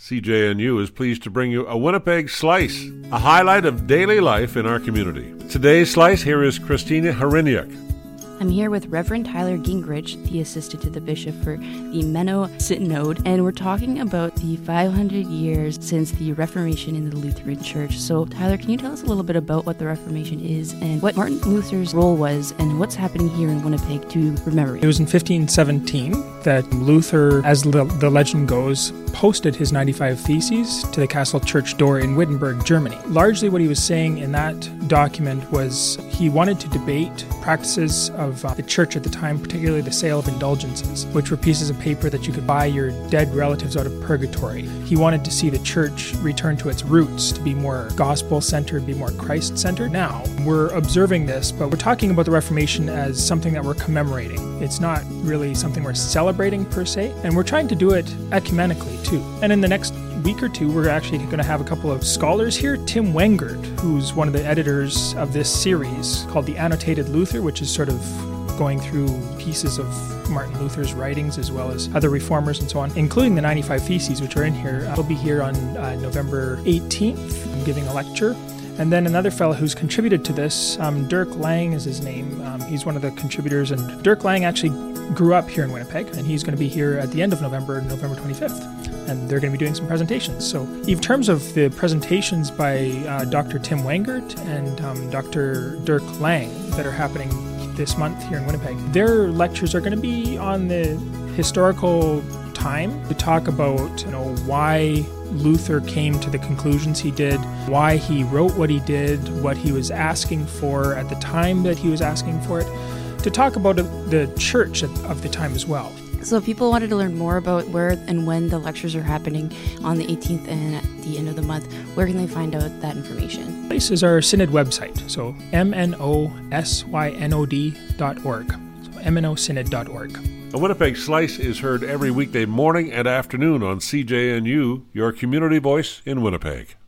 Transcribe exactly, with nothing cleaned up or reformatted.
C J N U is pleased to bring you a Winnipeg Slice, a highlight of daily life in our community. Today's Slice, here is Christina Hryniuk. I'm here with Reverend Tyler Gingrich, the assistant to the bishop for the Menno Synod, and we're talking about the five hundred years since the Reformation in the Lutheran Church. So, Tyler, can you tell us a little bit about what the Reformation is and what Martin Luther's role was and what's happening here in Winnipeg to remember it? It was in fifteen seventeen that Luther, as the, the legend goes, posted his ninety-five Theses to the Castle Church door in Wittenberg, Germany. Largely what he was saying in that document was he wanted to debate practices of uh, the church at the time, particularly the sale of indulgences, which were pieces of paper that you could buy your dead relatives out of purgatory. He wanted to see the church return to its roots, to be more gospel-centered, be more Christ-centered. Now, we're observing this, but we're talking about the Reformation as something that we're commemorating. It's not really something we're celebrating per se, and we're trying to do it ecumenically too. And in the next week or two, we're actually going to have a couple of scholars here. Tim Wengert, who's one of the editors of this series called The Annotated Luther, which is sort of going through pieces of Martin Luther's writings as well as other reformers and so on, including the ninety-five Theses, which are in here. Uh, he'll be here on uh, November eighteenth giving a lecture. And then another fellow who's contributed to this, um, Dirk Lang is his name. Um, he's one of the contributors, and Dirk Lang actually grew up here in Winnipeg, and he's going to be here at the end of November, November twenty-fifth, and they're going to be doing some presentations. So in terms of the presentations by uh, Doctor Tim Wengert and um, Doctor Dirk Lang that are happening this month here in Winnipeg, their lectures are going to be on the historical time to talk about, you know, why Luther came to the conclusions he did, why he wrote what he did, what he was asking for at the time that he was asking for it, to talk about the church of the time as well. So if people wanted to learn more about where and when the lectures are happening on the eighteenth and at the end of the month, where can they find out that information? This is our Synod website, so M N O S Y N O D dot org, so M N O synod dot org. A Winnipeg Slice is heard every weekday morning and afternoon on C J N U, your community voice in Winnipeg.